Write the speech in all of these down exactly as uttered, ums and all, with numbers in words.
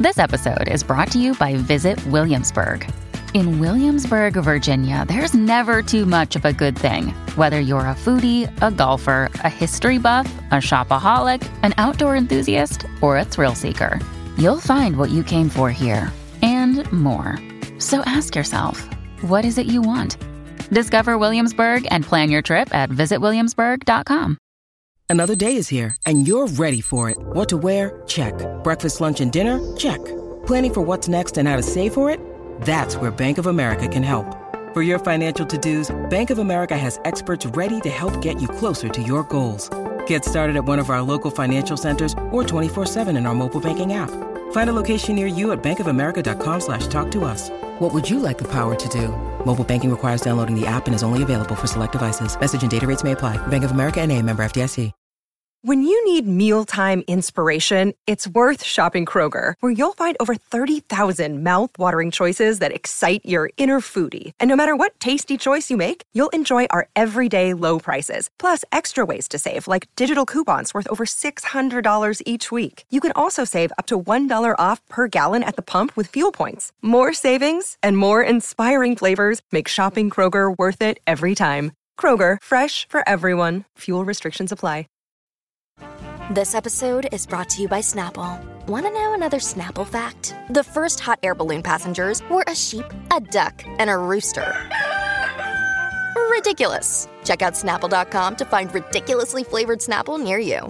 This episode is brought to you by Visit Williamsburg. In Williamsburg, Virginia, there's never too much of a good thing. Whether you're a foodie, a golfer, a history buff, a shopaholic, an outdoor enthusiast, or a thrill seeker, you'll find what you came for here and more. So ask yourself, what is it you want? Discover Williamsburg and plan your trip at visit williamsburg dot com. Another day is here, and you're ready for it. What to wear? Check. Breakfast, lunch, and dinner? Check. Planning for what's next and how to save for it? That's where Bank of America can help. For your financial to-dos, Bank of America has experts ready to help get you closer to your goals. Get started at one of our local financial centers or twenty-four seven in our mobile banking app. Find a location near you at bankofamerica.com slash talk to us. What would you like the power to do? Mobile banking requires downloading the app and is only available for select devices. Message and data rates may apply. Bank of America N A, member F D I C. When you need mealtime inspiration, it's worth shopping Kroger, where you'll find over thirty thousand mouth-watering choices that excite your inner foodie. And no matter what tasty choice you make, you'll enjoy our everyday low prices, plus extra ways to save, like digital coupons worth over six hundred dollars each week. You can also save up to one dollar off per gallon at the pump with fuel points. More savings and more inspiring flavors make shopping Kroger worth it every time. Kroger, fresh for everyone. Fuel restrictions apply. This episode is brought to you by Snapple. Want to know another Snapple fact? The first hot air balloon passengers were a sheep, a duck, and a rooster. Ridiculous. Check out Snapple dot com to find ridiculously flavored Snapple near you.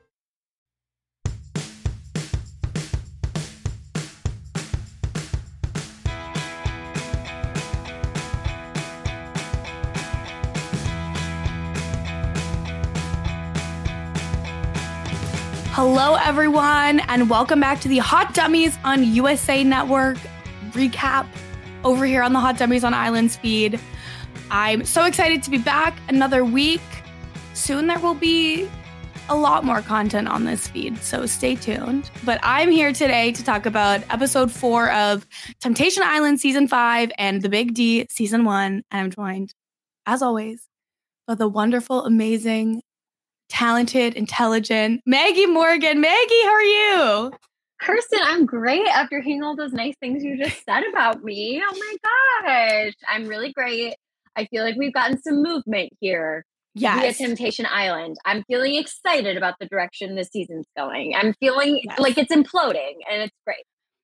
Hello, everyone, and welcome back to the Hot Dummies on U S A Network recap over here on the Hot Dummies on Islands feed. I'm so excited to be back another week. Soon there will be a lot more content on this feed, so stay tuned. But I'm here today to talk about episode four of Temptation Island season five and The Big D season one. And I'm joined, as always, by the wonderful, amazing, talented, intelligent Maggie Morgan. Maggie, how are you? Kirsten, I'm great after hearing all those nice things you just said about me. Oh my gosh. I'm really great. I feel like we've gotten some movement here Yes. via Temptation Island. I'm feeling excited about the direction this season's going. I'm feeling Yes. like it's imploding and it's great.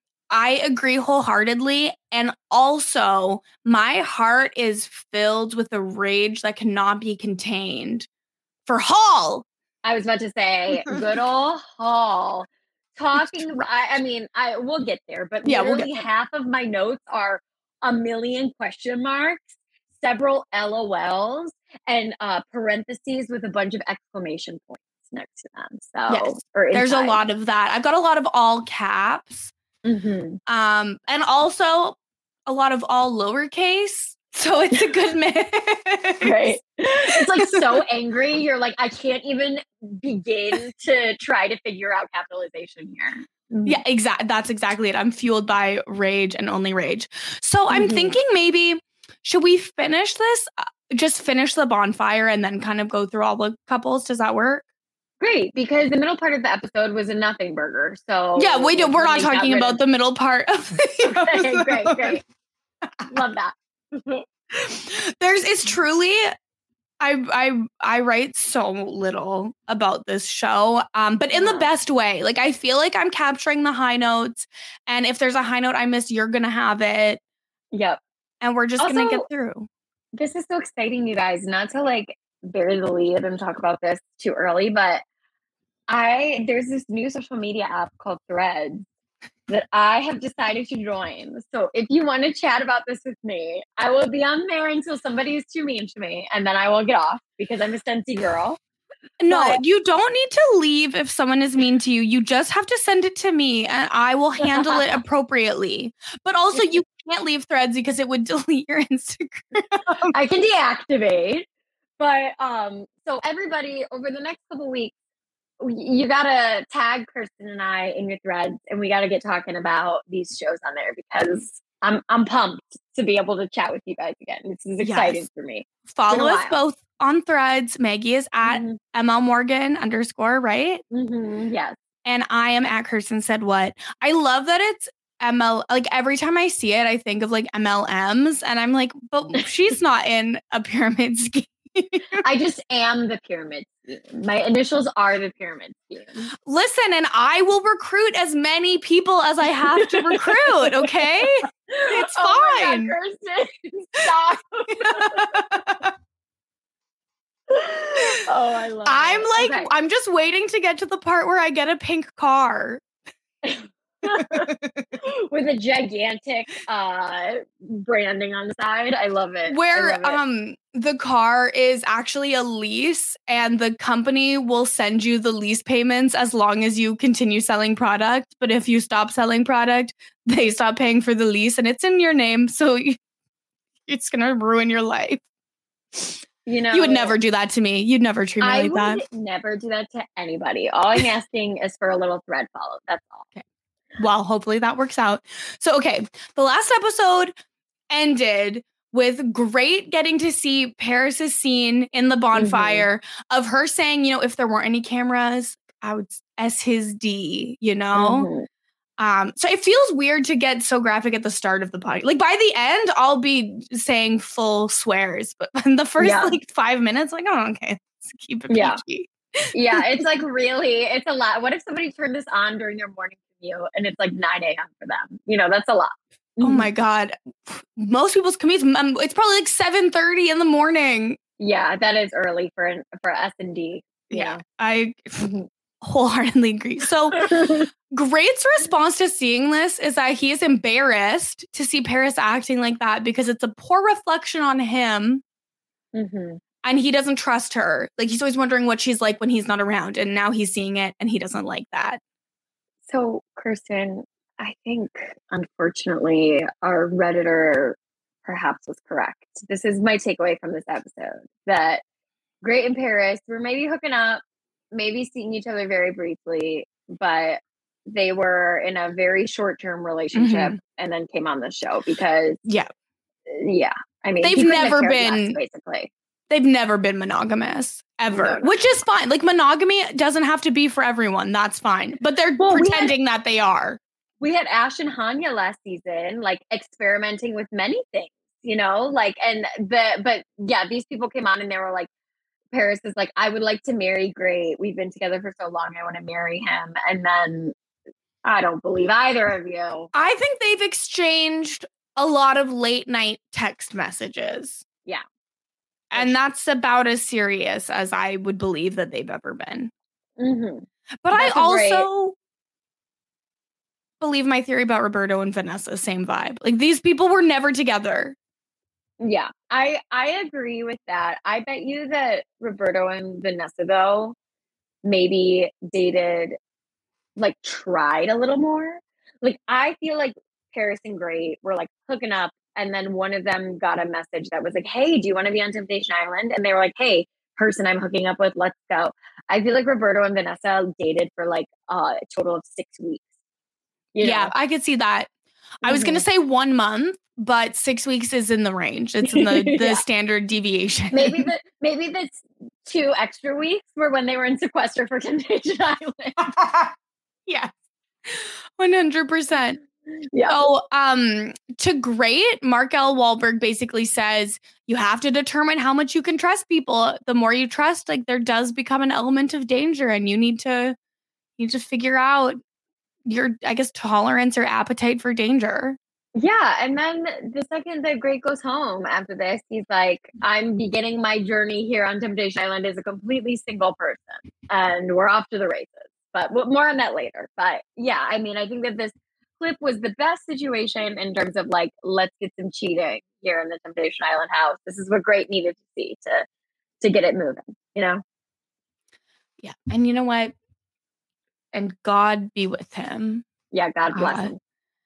I agree wholeheartedly. And also, my heart is filled with a rage that cannot be contained for Hall. I was about to say, good old Hall. Talking, I, I mean, I we'll get there, but Yeah, we'll literally get there. half of my notes are a million question marks, several L O Ls, and uh, parentheses with a bunch of exclamation points next to them. So Yes, or there's a inside. lot of that. I've got a lot of all caps, Mhm. um, and also a lot of all lowercase. So it's a good mix. Right. It's like so angry. You're like, I can't even begin to try to figure out capitalization here. Yeah, exactly. That's exactly it. I'm fueled by rage and only rage. So I'm Mhm. thinking maybe, should we finish this? Uh, Just finish the bonfire and then kind of go through all the couples. Does that work? Great, because the middle part of the episode was a nothing burger. So Yeah, we do. We're not we got talking rid about of- the middle part of the Great, great, episode. great. Love that. There's, it's truly, I, I, I write so little about this show, um, but in the Yeah. best way. Like, I feel like I'm capturing the high notes, and if there's a high note I missed, you're gonna have it, Yep. and we're just gonna get Also- through. This is so exciting, you guys. Not to like bury the lead and talk about this too early, but I there's this new social media app called Threads that I have decided to join. So if you want to chat about this with me, I will be on there until somebody is too mean to me, and then I will get off because I'm a sensy girl. No, But- you don't need to leave if someone is mean to you. You just have to send it to me and I will handle it appropriately. But also, you can't leave Threads because it would delete your Instagram. I can deactivate. But um, so everybody over the next couple weeks, you gotta tag Kirsten and I in your Threads, and we gotta get talking about these shows on there because I'm I'm pumped to be able to chat with you guys again. This is exciting Yes. for me. Follow Been a us while. both on Threads. Maggie is at Mhm. M L Morgan underscore, right? Mhm, yes. And I am at Kirsten Said What. I love that it's M L. Like every time I see it, I think of like M L Ms, and I'm like, but she's not in a pyramid scheme. I just am the pyramid scheme. My initials are the pyramid scheme. Listen, and I will recruit as many people as I have to recruit. Okay, it's oh fine. My God, Kirsten, stop. Oh, I love I'm it. like, Okay. I'm just waiting to get to the part where I get a pink car. With a gigantic uh, branding on the side. I love it. Where love it. um the car is actually a lease and the company will send you the lease payments as long as you continue selling product. But if you stop selling product, they stop paying for the lease and it's in your name. So you, it's going to ruin your life. You know, you would never do that to me. You'd never treat me I like would that. never do that to anybody. All I'm asking is for a little thread follow. That's all. Okay. Well, hopefully that works out. So, okay. The last episode ended with Great getting to see Paris's scene in the bonfire mm-hmm. of her saying, you know, if there weren't any cameras, I would S his D, you know? Mm-hmm. Um, so it feels weird to get so graphic at the start of the podcast. Like by the end, I'll be saying full swears, but in the first yeah. like five minutes, like, oh, okay, let's keep it P G. Yeah. yeah, it's like really, it's a lot. What if somebody turned this on during their morning commute and it's like nine a.m. for them? You know, that's a lot. Oh my God. Most people's commutes, um, it's probably like seven thirty in the morning. Yeah, that is early for an, for S and D. Yeah, I wholeheartedly agree. So Great's response to seeing this is that he is embarrassed to see Paris acting like that because it's a poor reflection on him. Mm-hmm. And he doesn't trust her. Like he's always wondering what she's like when he's not around. And now he's seeing it and he doesn't like that. So, Kirsten, I think, unfortunately, our Redditor perhaps was correct. This is my takeaway from this episode, that Great and Paris were maybe hooking up, maybe seeing each other very briefly, but they were in a very short-term relationship mm-hmm. and then came on the show because, yeah, yeah. I mean, they've never been, less, basically. They've never been monogamous, ever, no, no. which is fine. Like, monogamy doesn't have to be for everyone. That's fine. But they're well, pretending we had, that they are. We had Ash and Hanya last season, like, experimenting with many things, you know? Like, and the, but yeah, these people came on and they were like, Paris is like, I would like to marry Great. We've been together for so long. I want to marry him. And then I don't believe either of you. I think they've exchanged a lot of late night text messages. Yeah. And that's about as serious as I would believe that they've ever been. Mm-hmm. But that's I also great... believe my theory about Roberto and Vanessa, same vibe. Like, these people were never together. Yeah, I I agree with that. I bet you that Roberto and Vanessa, though, maybe dated, like, tried a little more. Like, I feel like Paris and Great were, like, hooking up. And then one of them got a message that was like, hey, do you want to be on Temptation Island? And they were like, hey, person I'm hooking up with, let's go. I feel like Roberto and Vanessa dated for like uh, a total of six weeks. You yeah, know? I could see that. Mm-hmm. I was going to say one month, but six weeks is in the range. It's in the, the yeah. standard deviation. Maybe the maybe the two extra weeks were when they were in sequester for Temptation Island. Yeah, one hundred percent. Yeah. So, um, to Great, Mark L. Wahlberg basically says you have to determine how much you can trust people. The more you trust, like, there does become an element of danger, and you need to you need to figure out your, I guess, tolerance or appetite for danger. Yeah, and then the second that Great goes home after this, he's like, I'm beginning my journey here on Temptation Island as a completely single person, and we're off to the races. But more on that later. But yeah, I mean, I think that this clip was the best situation in terms of like, let's get some cheating here in the Temptation Island house. This is what Great needed to see to to get it moving, you know? Yeah. And you know what? And God be with him. Yeah, God bless uh, him.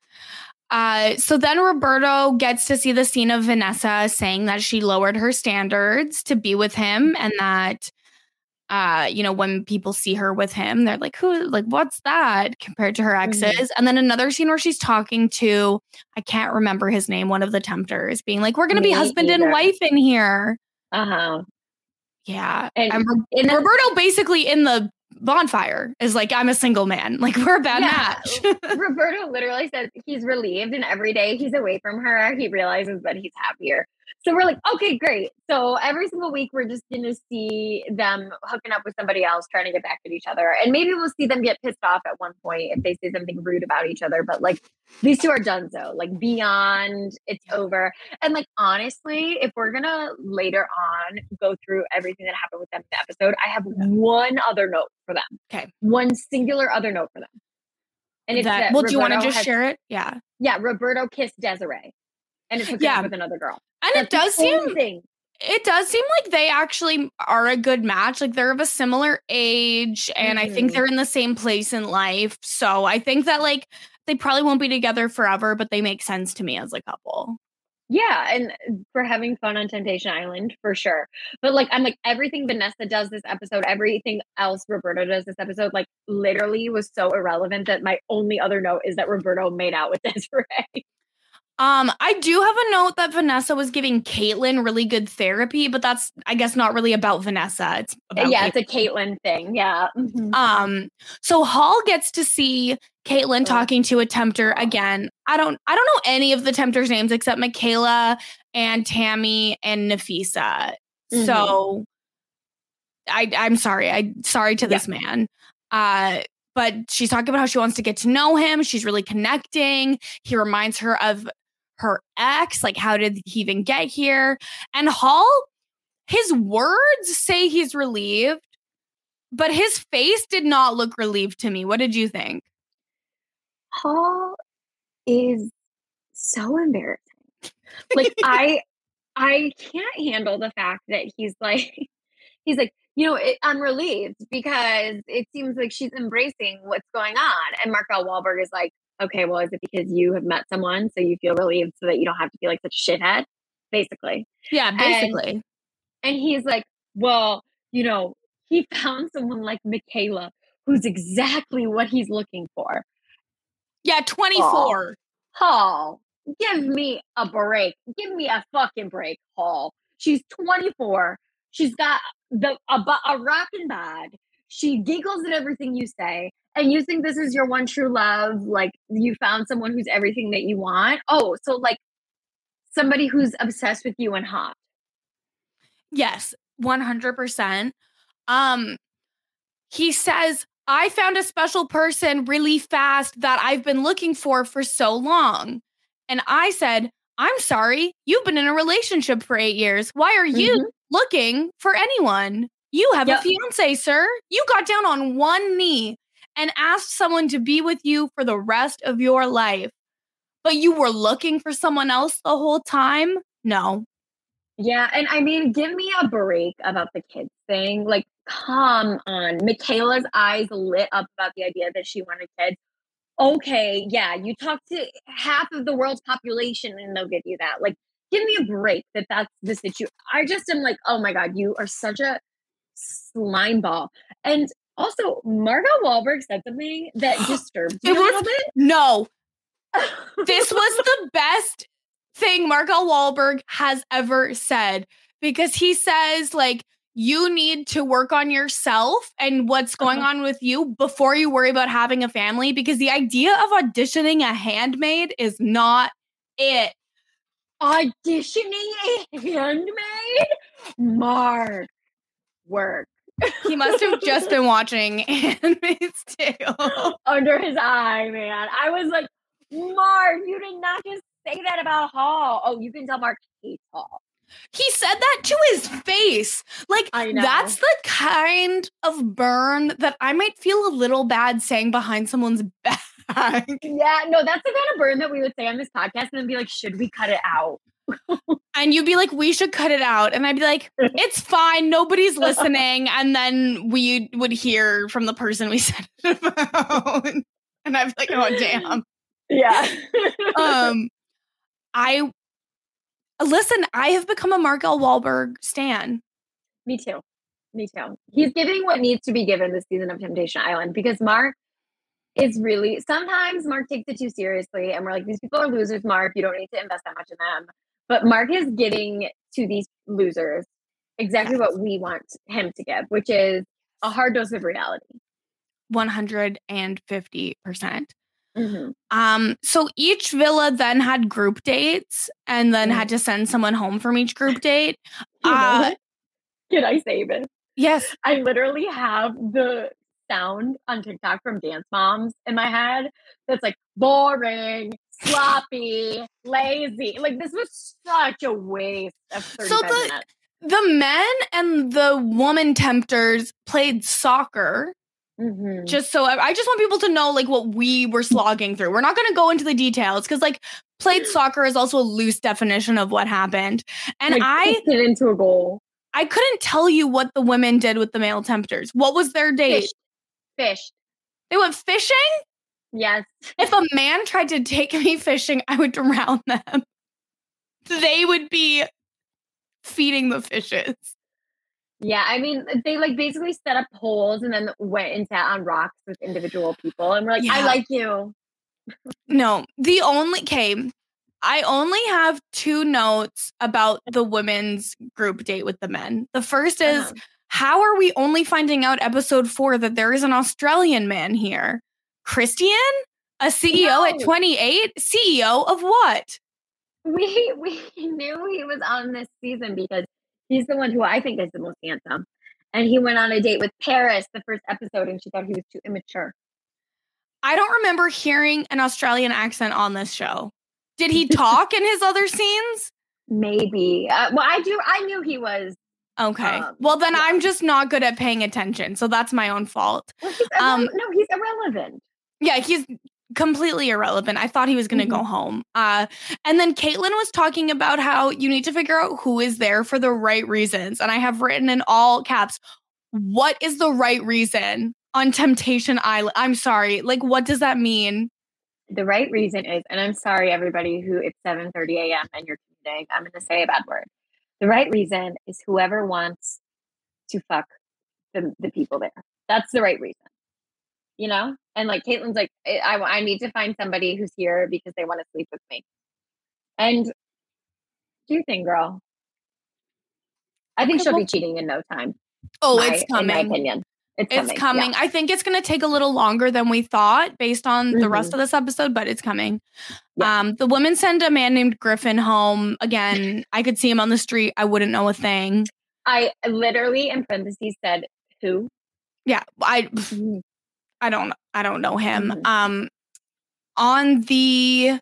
Uh, so then Roberto gets to see the scene of Vanessa saying that she lowered her standards to be with him, and that Uh, you know, when people see her with him, they're like, who, like, what's that compared to her exes? Mm-hmm. And then another scene where she's talking to, I can't remember his name, one of the tempters, being like, we're going to be husband either. and wife in here. Uh-huh. Yeah. And, and, and Roberto basically in the Bonfire is like, I'm a single man. Like, we're a bad Yeah. match. Roberto literally says he's relieved, and every day he's away from her, he realizes that he's happier. So we're like, okay, great. So every single week, we're just going to see them hooking up with somebody else, trying to get back at each other. And maybe we'll see them get pissed off at one point if they say something rude about each other. But like, these two are done so, like, beyond, it's over. And like, honestly, if we're going to later on go through everything that happened with them in the episode, I have one other note for them. Okay. One singular other note for them. And it's that, that well, do you want to Roberto just has- share it? Yeah. Yeah, Roberto kissed Desiree. And it's hooking Yeah. up with another girl. And That's it does the only seem thing. it does seem like they actually are a good match. Like, they're of a similar age, and I think Mhm. they're in the same place in life. So I think that like they probably won't be together forever, but they make sense to me as a couple. Yeah, and for having fun on Temptation Island, for sure. But like, I'm like, everything Vanessa does this episode, everything else Roberto does this episode, like, literally was so irrelevant that my only other note is that Roberto made out with Desiree. Um, I do have a note that Vanessa was giving Caitlyn really good therapy, but that's, I guess, not really about Vanessa. It's about Yeah, Caitlyn. it's a Caitlyn thing. Yeah. Mhm. Um, so Hall gets to see Caitlyn talking to a tempter again. I don't, I don't know any of the tempters' names except Michaela and Tammy and Nafisa. Mhm. So I, I'm sorry. I sorry to this man. Uh, but she's talking about how she wants to get to know him. She's really connecting. He reminds her of her ex. Like, how did he even get here? And Hall, his words say he's relieved, but his face did not look relieved to me. What did you think? Paul is so embarrassing. Like, I I can't handle the fact that he's like, he's like, you know, it, I'm relieved because it seems like she's embracing what's going on. And Markel Wahlberg is like, okay, well, is it because you have met someone so you feel relieved so that you don't have to feel like such a shithead, basically? Yeah, basically. And, and he's like, well, you know, he found someone like Michaela who's exactly what he's looking for. Yeah, twenty-four. Hall, give me a break. Give me a fucking break, Hall. She's twenty-four. She's got the a, a rockin' bod. She giggles at everything you say. And you think this is your one true love? Like, you found someone who's everything that you want? Oh, so like somebody who's obsessed with you and hot. Yes, one hundred percent. Um, he says, I found a special person really fast that I've been looking for for so long. And I said, I'm sorry, you've been in a relationship for eight years. Why are you Mhm. looking for anyone? You have Yep. a fiance, sir. You got down on one knee and asked someone to be with you for the rest of your life. But you were looking for someone else the whole time? No. Yeah, and I mean, give me a break about the kids thing. Like, come on. Michaela's eyes lit up about the idea that she wanted kids. Okay, yeah, you talk to half of the world's population and they'll give you that. Like, give me a break that that's the situation. I just am like, oh my God, you are such a slime ball. And also, Margot Wahlberg said something that disturbed me It a was- little bit. No. This was the best thing Markel Wahlberg has ever said, because he says, like, you need to work on yourself and what's going Uh-huh. on with you before you worry about having a family, because the idea of auditioning a handmaid is not it. Auditioning a handmaid? Mark, work. He must have just been watching Handmaid's Tale. Under his eye, man. I was like, Mark, you did not just say that about Hall. Oh, you can tell Mark hates Hall. He said that to his face. Like, I know. that's the kind of burn that I might feel a little bad saying behind someone's back. Yeah, no, that's the kind of burn that we would say on this podcast and then be like, should we cut it out? And you'd be like, we should cut it out. And I'd be like, it's fine. Nobody's listening. And then we would hear from the person we said it about. And I'd be like, oh, damn. Yeah. Um, I, listen, I have become a Markel Wahlberg stan. Me too. Me too. He's giving what needs to be given this season of Temptation Island because Mark is really, sometimes Mark takes it too seriously and we're like, these people are losers, Mark. You don't need to invest that much in them. But Mark is giving to these losers exactly what we want him to give, which is a hard dose of reality. one hundred fifty percent. Mm-hmm. Um, so each villa then had group dates and then Mm-hmm. had to send someone home from each group date. You know Uh, what? Can I say this? yes. I literally have the sound on TikTok from Dance Moms in my head that's like boring, sloppy, lazy. Like this was such a waste of thirty-five So the, minutes. The men and the woman tempters played soccer. Mm-hmm. Just so I, I just want people to know like what we were slogging through. We're not going to go into the details because like played soccer is also a loose definition of what happened. And like, I kicked it into a goal. I couldn't tell you what the women did with the male tempters. What was their date? Fished. Fished. They went fishing? Yes. If a man tried to take me fishing, I would drown them. They would be feeding the fishes. Yeah, I mean, they like basically set up holes and then went and sat on rocks with individual people. And we're like, Yeah. I like you. No, the only, okay, I only have two notes about the women's group date with the men. The first is, Uh-huh. how are we only finding out episode four that there is an Australian man here? Christian? A C E O No. at twenty-eight? C E O of what? We we knew he was on this season because he's the one who I think is the most handsome. And he went on a date with Paris the first episode and she thought he was too immature. I don't remember hearing an Australian accent on this show. Did he talk in his other scenes? Maybe. Uh, well, I do. I knew he was. Okay. Um, well, then yeah. I'm just not good at paying attention. So that's my own fault. Well, he's irre- Um, no, he's irrelevant. Yeah, he's completely irrelevant. I thought he was going to Mhm. go home. Uh, and then Caitlin was talking about how you need to figure out who is there for the right reasons. And I have written in all caps, what is the right reason on Temptation Island? I'm sorry. Like, what does that mean? The right reason is, and I'm sorry, everybody who it's seven thirty a.m. and you're commuting, I'm going to say a bad word. The right reason is whoever wants to fuck the, the people there. That's the right reason. You know? And like Caitlin's like, I, I, I need to find somebody who's here because they want to sleep with me. And do your thing, girl. I think Okay, she'll well- be cheating in no time. Oh, my- it's In my coming. opinion. It's, It's coming. coming. Yeah. I think it's going to take a little longer than we thought based on the Mhm. rest of this episode, but it's coming. Yeah. Um, the women send a man named Griffin home. Again, I could see him on the street. I wouldn't know a thing. I literally in parentheses said, who? Yeah, I Mhm. I don't I don't know him. Mhm. Um, on the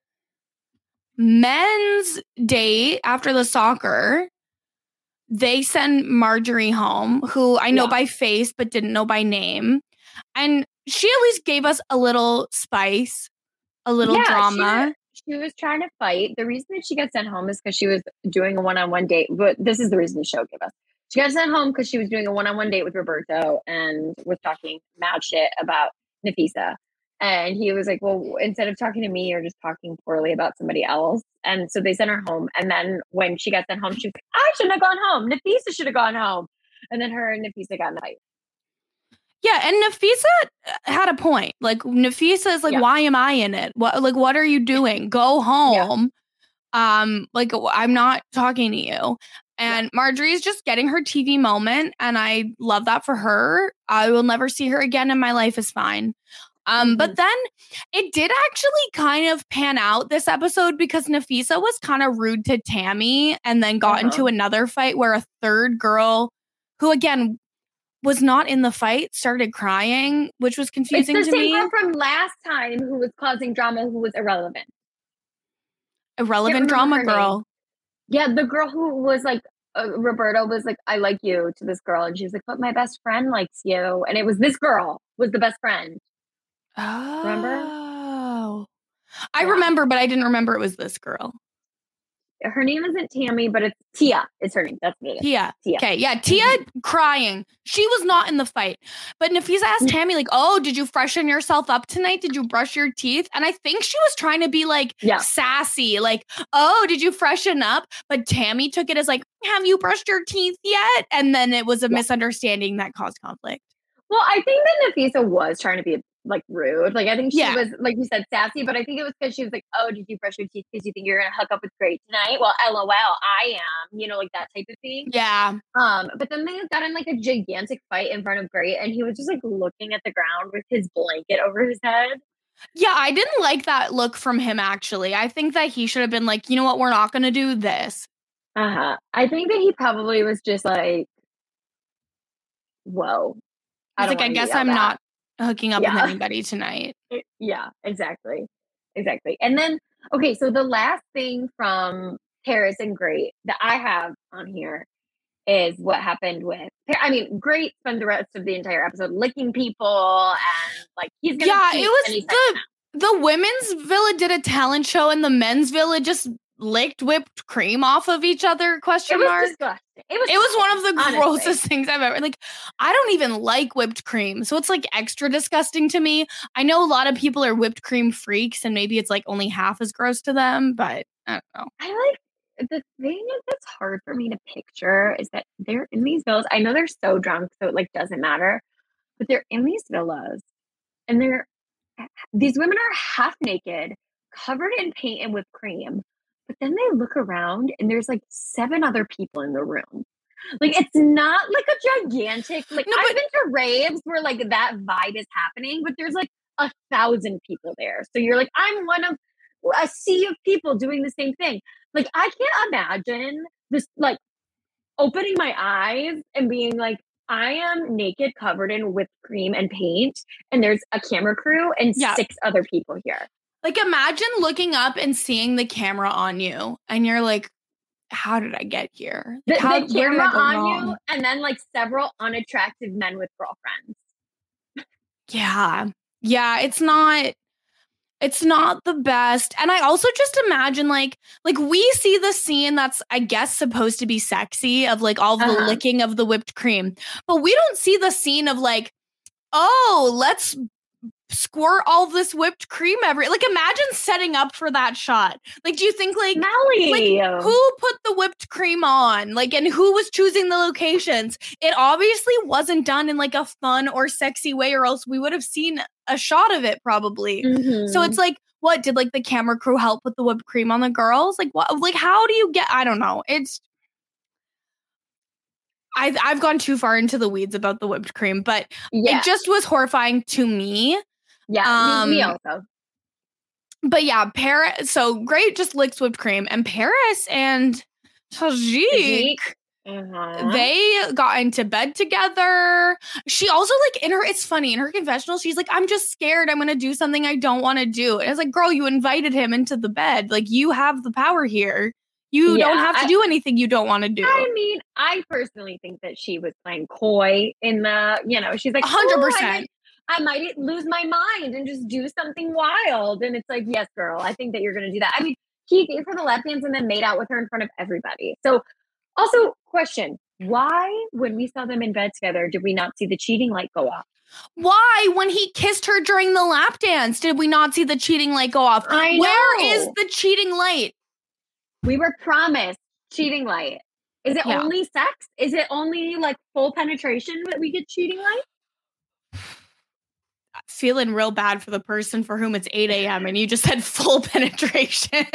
men's date after the soccer, they send Marjorie home, who I know Yeah. by face but didn't know by name. And she at least gave us a little spice, a little Yeah, drama. She, she was trying to fight. The reason that she got sent home is because she was doing a one-on-one date. But this is the reason the show gave us. She got sent home because she was doing a one-on-one date with Roberto and was talking mad shit about Nafisa. And he was like, well, instead of talking to me, you're just talking poorly about somebody else. And so they sent her home. And then when she got sent home, she was like, I shouldn't have gone home. Nafisa should have gone home. And then her and Nafisa got in a fight. Yeah, and Nafisa had a point. Like Nafisa is like, Yeah. why am I in it? What like what are you doing? Go home. Um, like I'm not talking to you. And Marjorie's just getting her T V moment, and I love that for her. I will never see her again, and my life is fine. Um, but then it did actually kind of pan out this episode because Nafisa was kind of rude to Tammy and then got Uh-huh. into another fight where a third girl who again was not in the fight started crying, which was It's confusing the to same me. girl from last time who was causing drama, who was irrelevant. Irrelevant remember drama her girl. Yeah, the girl who was like, uh, Roberto was like, I like you to this girl. And she was like, but my best friend likes you. And it was this girl was the best friend. Oh. Remember? I Yeah. remember, but I didn't remember it was this girl. Her name isn't Tammy, but it's Tia. It's her name. That's what it is. Tia. Tia. Okay, yeah, Tia crying. She was not in the fight. But Nafisa asked Tammy, like, oh, did you freshen yourself up tonight? Did you brush your teeth? And I think she was trying to be like Yeah. sassy, like, oh, did you freshen up? But Tammy took it as like, have you brushed your teeth yet? And then it was a Yeah. misunderstanding that caused conflict. Well, I think that Nafisa was trying to be like rude. Like I think she Yeah. was, like you said, sassy, but I think it was because she was like, "Oh, did you brush your teeth because you think you're gonna hook up with Great tonight?" Well, LOL, I am, you know, like that type of thing. Yeah. Um, but then they got in like a gigantic fight in front of Great, and he was just like looking at the ground with his blanket over his head. Yeah, I didn't like that look from him, actually. I think that he should have been like, you know what, we're not going to do this. Uh-huh. I think that he probably was just like, whoa. I He's don't like, I wanna guess yell I'm that. not hooking up with Yeah. anybody tonight. Yeah, exactly. Exactly. And then, okay, so the last thing from Paris and Great that I have on here is what happened with, I mean, Great spent the rest of the entire episode licking people and like he's gonna Yeah, cheat it was any second the now. the women's villa did a talent show and the men's villa just licked whipped cream off of each other, question It was mark. disgusting. It was It was one of the honestly. grossest things I've ever, like, I don't even like whipped cream, so it's like extra disgusting to me. I know a lot of people are whipped cream freaks and maybe it's like only half as gross to them, but I don't know. I like, the thing that's hard for me to picture is that they're in these villas. I know they're so drunk, so it like doesn't matter, but they're in these villas and they're, these women are half naked, covered in paint and whipped cream. But then they look around and there's like seven other people in the room. Like it's not like a gigantic, like No, I've but- been to raves where like that vibe is happening, but there's like a thousand people there. So you're like, I'm one of a sea of people doing the same thing. Like I can't imagine this, like opening my eyes and being like, I am naked, covered in whipped cream and paint, and there's a camera crew and Yeah. six other people here. Like, imagine looking up and seeing the camera on you, and you're like, how did I get here? The, How, the where did camera I go on wrong? you, and then like several unattractive men with girlfriends. Yeah. Yeah, it's not it's not the best. And I also just imagine like like we see the scene that's I guess supposed to be sexy of like all the Uh-huh. licking of the whipped cream. But we don't see the scene of like, oh, let's squirt all this whipped cream every like imagine setting up for that shot. Like do you think like Melly, Like, who put the whipped cream on? Like, and who was choosing the locations? It obviously wasn't done in like a fun or sexy way, or else we would have seen a shot of it probably. Mhm. So it's like, what did like the camera crew help with the whipped cream on the girls? Like, what? Like, how do you get? I don't know. It's. I've I've gone too far into the weeds about the whipped cream, but yeah, it just was horrifying to me. yeah, me, me um, also. But yeah, Paris. So Great just licks whipped cream, and Paris and Tajik. Tajik. Uh-huh. They got into bed together. She also like in her, it's funny, in her confessional, she's like, I'm just scared. I'm going to do something I don't want to do. And it's like, girl, you invited him into the bed. Like you have the power here. You Yeah, don't have to I- do anything you don't want to do. I mean, I personally think that she was playing coy in the, you know, she's like, A hundred "Oh, I percent. might- I might lose my mind and just do something wild. And it's like, yes, girl, I think that you're going to do that. I mean, he gave her the lap dance and then made out with her in front of everybody. So also question, why, when we saw them in bed together, did we not see the cheating light go off? Why, when he kissed her during the lap dance, did we not see the cheating light go off? I Where know. is the cheating light? We were promised cheating light. Is it Yeah. only sex? Is it only like full penetration that we get cheating light? Feeling real bad for the person for whom it's eight a.m. and you just said full penetration.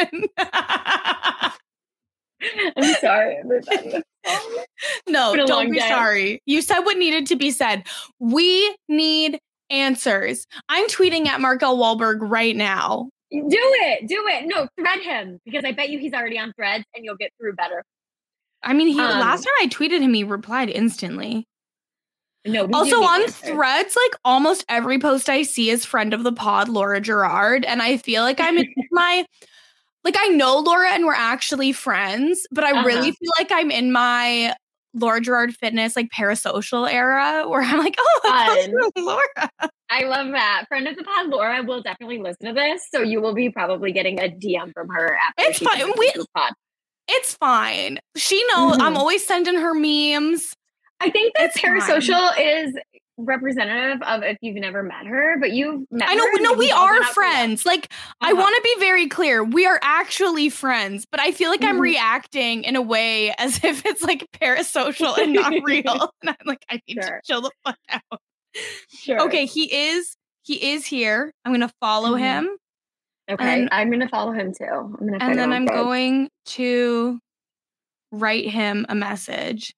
I'm sorry, everybody. No, Been a don't long be day. sorry. You said what needed to be said. We need answers. I'm tweeting at Markel Wahlberg right now. Do it. Do it. No, thread him because I bet you he's already on threads and you'll get through better. I mean, he Um, last time I tweeted him, he replied instantly. No, we do Also need on answers. threads, like almost every post I see is friend of the pod, Laura Gerard. And I feel like I'm in my, like I know Laura and we're actually friends, but I Uh-huh. really feel like I'm in my Laura Gerard fitness, like parasocial era where I'm like, oh, Fun. Laura. I love that. Friend of the pod, Laura, will definitely listen to this. So you will be probably getting a D M from her after It's she fine. listens We- to the pod. It's fine. She knows Mhm. I'm always sending her memes. I think that It's fine. parasocial is representative of if you've never met her, but you've met I know, her. and no, you've we all are been out together. friends. Like, I Uh-huh. want to be very clear. We are actually friends, but I feel like I'm Mhm. reacting in a way as if it's like parasocial and not real. And I'm like, I need Sure. to chill the fuck out. Sure. Okay, he is he is here. I'm going to follow Mhm. him. Okay, And- I'm gonna follow him too. I'm gonna And then follow I'm him. going to write him a message.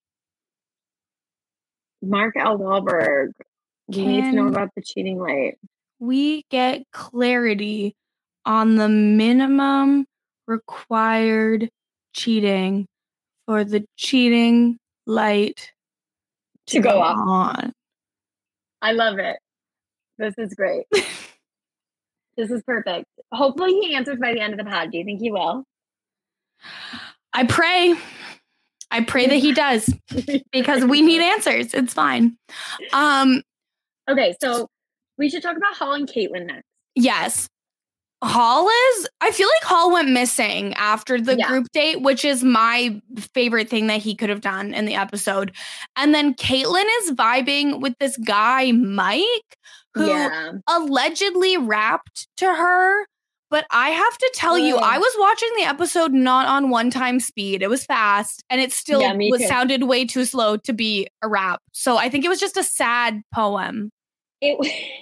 Mark L. Wahlberg. We need to know Can- about the cheating light. We get clarity on the minimum required cheating for the cheating light to, To go go off. on. I love it. This is great. This is perfect. Hopefully he answers by the end of the pod. Do you think he will? I pray. I pray that he does because we need answers. It's fine. Um, Okay, so we should talk about Hall and Caitlyn next. yes. Hall is, I feel like Hall went missing after the Yeah. group date, which is my favorite thing that he could have done in the episode. And then Caitlyn is vibing with this guy, Mike, who Yeah. allegedly rapped to her. But I have to tell you, Ugh. I was watching the episode not on one time speed. It was fast and it still Yeah, me was too. sounded way too slow to be a rap. So I think it was just a sad poem. It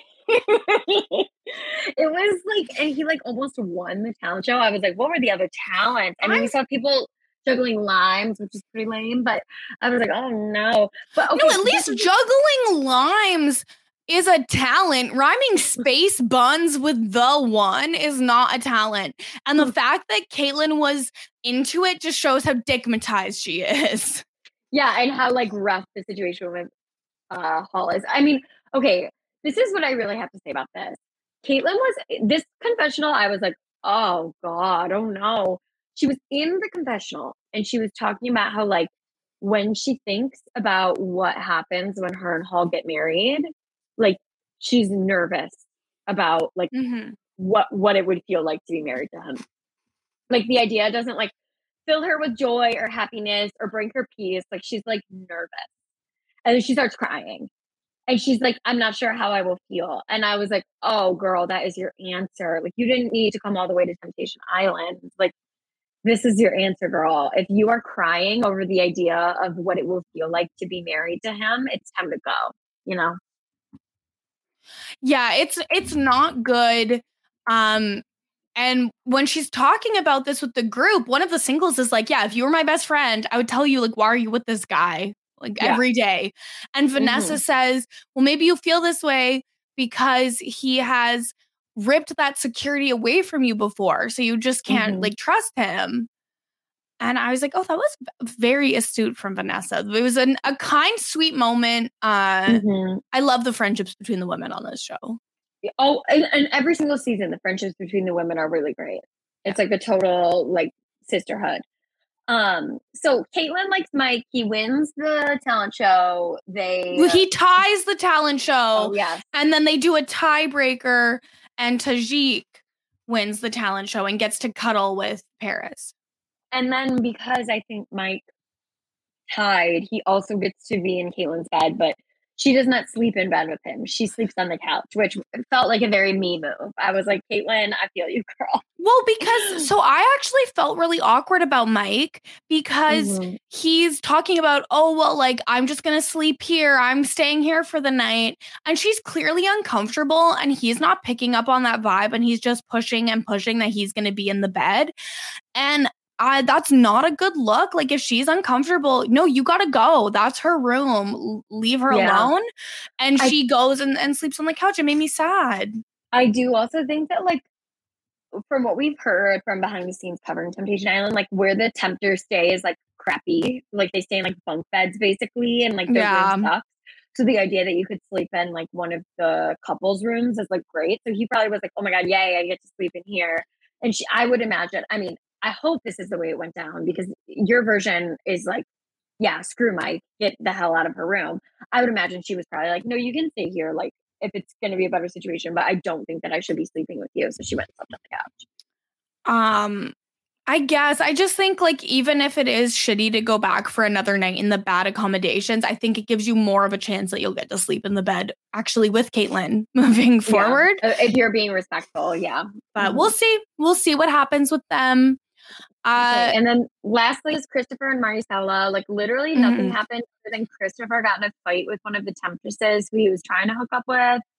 it was like, and he like almost won the talent show. I was like, what were the other talents? I mean, we I- saw people juggling limes, which is pretty lame, but I was like, oh no. But okay, no, at so least this is- juggling limes is a talent. Rhyming space buns with the one is not a talent. And the fact that Caitlyn was into it just shows how dickmatized she is. yeah, and how like rough the situation with uh Hall is. I mean, okay, this is what I really have to say about this. Caitlyn was this confessional. I was like, oh God, oh no. She was in the confessional and she was talking about how like when she thinks about what happens when her and Hall get married, like she's nervous about like Mm-hmm. what what it would feel like to be married to him. Like the idea doesn't like fill her with joy or happiness or bring her peace. Like she's like nervous. And then she starts crying. And she's like, I'm not sure how I will feel. And I was like, oh, girl, that is your answer. Like, you didn't need to come all the way to Temptation Island. Like, this is your answer, girl. If you are crying over the idea of what it will feel like to be married to him, it's time to go, you know? Yeah, it's it's not good. Um, and when she's talking about this with the group, one of the singles is like, yeah, if you were my best friend, I would tell you, like, why are you with this guy? Like Yeah. every day. And Vanessa Mhm. says, well, maybe you feel this way because he has ripped that security away from you before. So you just can't Mhm. like trust him. And I was like, oh, that was v- very astute from Vanessa. It was an, a kind, sweet moment. Uh, Mhm. I love the friendships between the women on this show. Oh, and, and every single season, the friendships between the women are really great. It's like a total like sisterhood. Um, so Caitlyn likes Mike. He wins the talent show. They Well, he ties the talent show, oh yeah, and then they do a tiebreaker, and Tajik wins the talent show and gets to cuddle with Paris. and then because I think Mike tied, he also gets to be in Caitlyn's bed, but she does not sleep in bed with him. She sleeps on the couch, which felt like a very me move. I was like, Caitlyn, I feel you, girl. Well, because so I actually felt really awkward about Mike because Mhm. he's talking about, oh, well, like, I'm just going to sleep here. I'm staying here for the night. And she's clearly uncomfortable and he's not picking up on that vibe. And he's just pushing and pushing that he's going to be in the bed. And I, that's not a good look. Like, if she's uncomfortable, no, you got to go. That's her room. L- leave her Yeah. alone. And I- she goes and, and sleeps on the couch. It made me sad. I do also think that, like, from what we've heard from behind the scenes covering Temptation Island, like where the tempters stay is like crappy. Like they stay in like bunk beds basically, and like their Yeah. room sucks. So the idea that you could sleep in like one of the couples' rooms is like great. So he probably was like, "Oh my god, yay! I get to sleep in here." And she, I would imagine. I mean, I hope this is the way it went down because your version is like, yeah, screw Mike, get the hell out of her room. I would imagine she was probably like, no, you can stay here. Like, if it's going to be a better situation, but I don't think that I should be sleeping with you. So she went and slept on the couch. Um, I guess I just think like even if it is shitty to go back for another night in the bad accommodations, I think it gives you more of a chance that you'll get to sleep in the bed actually with Caitlyn moving forward. Yeah. If you're being respectful, yeah. But Mhm. we'll see. We'll see what happens with them. Uh, Okay, and then lastly is Christopher and Maricela. Like literally nothing Mhm. happened other than Christopher got in a fight with one of the temptresses who he was trying to hook up with.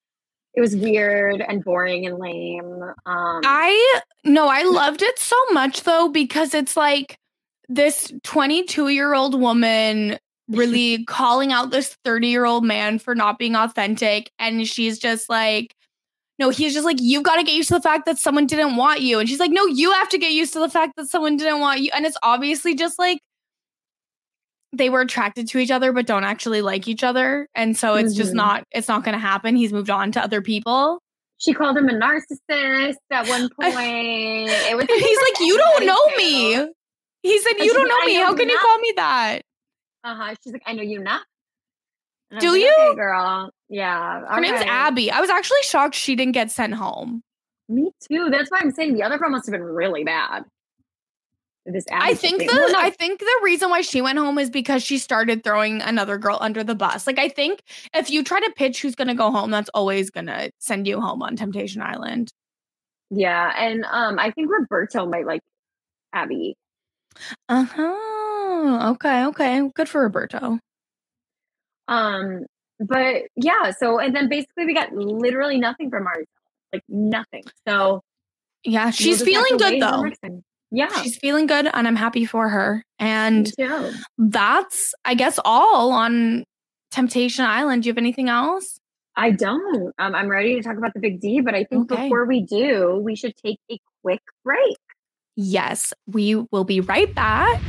It was weird and boring and lame. Um, I, no, I loved it so much though, because it's like this twenty-two year old woman really calling out this thirty year old man for not being authentic. And she's just like, no, he's just like, you've got to get used to the fact that someone didn't want you. And she's like, no, you have to get used to the fact that someone didn't want you. And it's obviously just like, they were attracted to each other, but don't actually like each other. And so it's mm-hmm. just not, it's not going to happen. He's moved on to other people. She called him a narcissist at one point. It was He's like, you don't know me. He said, you don't know me. How can you call me that? Uh-huh. She's like, I know you not. Do like, you? Okay, girl. Yeah. Her okay. name's Abby. I was actually shocked she didn't get sent home. Me too. That's why I'm saying the other girl must have been really bad. This I think the well, no. I think the reason why she went home is because she started throwing another girl under the bus. Like, I think if you try to pitch who's going to go home, that's always going to send you home on Temptation Island. Yeah, and um, I think Roberto might like Abby. Uh huh. Okay. Okay. Good for Roberto. Um, but yeah. So and then basically we got literally nothing from Marcel, like nothing. So yeah, she's we'll feeling good though. Yeah. She's feeling good and I'm happy for her. And that's, I guess, all on Temptation Island. Do you have anything else? I don't. Um, I'm ready to talk about the Big D, but I think okay. before we do, we should take a quick break. Yes, we will be right back.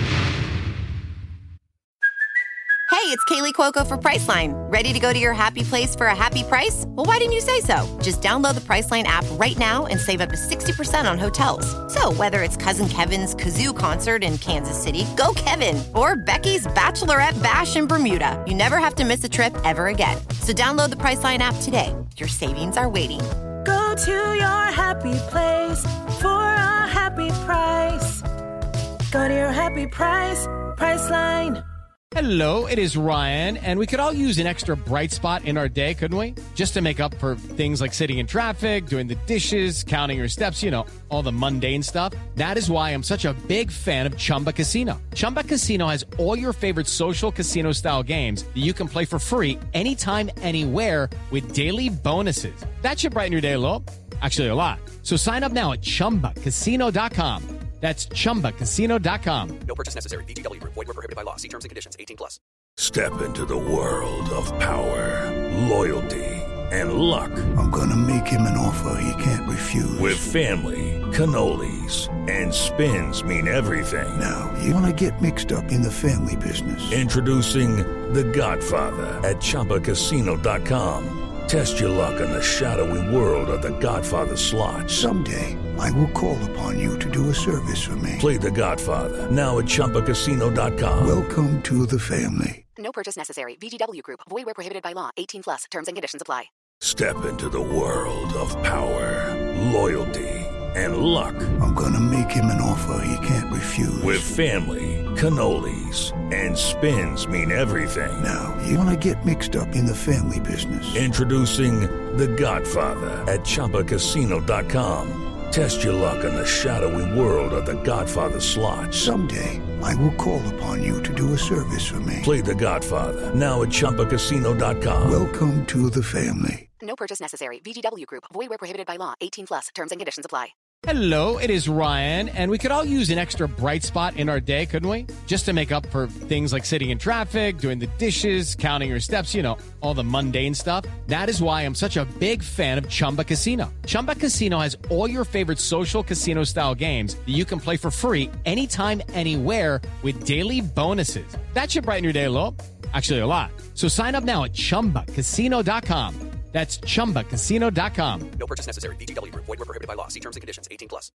Hey, it's Kaylee Cuoco for Priceline. Ready to go to your happy place for a happy price? Well, why didn't you say so? Just download the Priceline app right now and save up to sixty percent on hotels. So whether it's Cousin Kevin's Kazoo Concert in Kansas City, go Kevin, or Becky's Bachelorette Bash in Bermuda, you never have to miss a trip ever again. So download the Priceline app today. Your savings are waiting. Go to your happy place for a happy price. Go to your happy price, Priceline. Hello, it is Ryan, and we could all use an extra bright spot in our day, couldn't we? Just to make up for things like sitting in traffic, doing the dishes, counting your steps, you know, all the mundane stuff. That is why I'm such a big fan of Chumba Casino. Chumba Casino has all your favorite social casino-style games that you can play for free anytime, anywhere with daily bonuses. That should brighten your day a little. Actually, a lot. So sign up now at chumba casino dot com. That's chumba casino dot com. No purchase necessary. V G W Group. Void where prohibited by law. See terms and conditions. eighteen plus. Step into the world of power, loyalty, and luck. I'm gonna make him an offer he can't refuse. With family, cannolis, and spins mean everything. Now, you wanna get mixed up in the family business. Introducing The Godfather at chumba casino dot com. Test your luck in the shadowy world of The Godfather slot. Someday, I will call upon you to do a service for me. Play The Godfather, now at chumba casino dot com. Welcome to the family. No purchase necessary. V G W Group. Void where prohibited by law. eighteen plus. Terms and conditions apply. Step into the world of power, loyalty, and luck. I'm gonna make him an offer he can't refuse. With family, cannolis, and spins mean everything. Now, you wanna get mixed up in the family business. Introducing The Godfather at chumba casino dot com. Test your luck in the shadowy world of The Godfather slot. Someday, I will call upon you to do a service for me. Play The Godfather, now at chumba casino dot com. Welcome to the family. No purchase necessary. V G W Group. Void where prohibited by law. eighteen plus. Terms and conditions apply. Hello, it is Ryan, and we could all use an extra bright spot in our day, couldn't we? Just to make up for things like sitting in traffic, doing the dishes, counting your steps, you know, all the mundane stuff. That is why I'm such a big fan of Chumba Casino. Chumba Casino has all your favorite social casino-style games that you can play for free anytime, anywhere with daily bonuses. That should brighten your day a little. Actually, a lot. So sign up now at chumba casino dot com. That's chumba casino dot com. No purchase necessary. V G W Group. Void where prohibited by law. See terms and conditions. eighteen plus.